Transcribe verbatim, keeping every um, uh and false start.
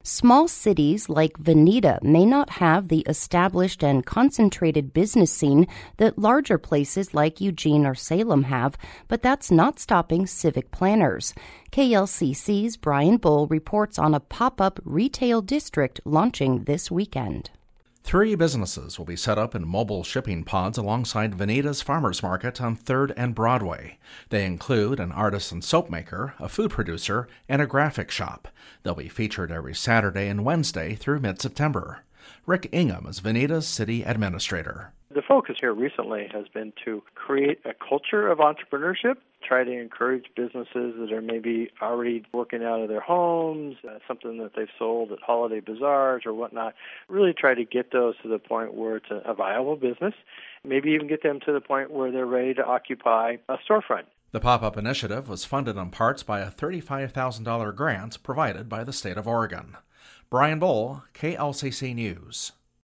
Small cities like Veneta may not have the established and concentrated business scene that larger places like Eugene or Salem have, but that's not stopping civic planners. K L C C's Brian Bull reports on a pop-up retail district launching this weekend. Three businesses will be set up in mobile shipping pods alongside Veneta's Farmers Market on third and Broadway. They include an artisan soap maker, a food producer, and a graphic shop. They'll be featured every Saturday and Wednesday through mid-September. Rick Ingham is Veneta's city administrator. The focus here recently has been to create a culture of entrepreneurship, try to encourage businesses that are maybe already working out of their homes, uh, something that they've sold at holiday bazaars or whatnot, really try to get those to the point where it's a, a viable business, maybe even get them to the point where they're ready to occupy a storefront. The pop-up initiative was funded in parts by a thirty-five thousand dollars grant provided by the state of Oregon. Brian Bull, K L C C News.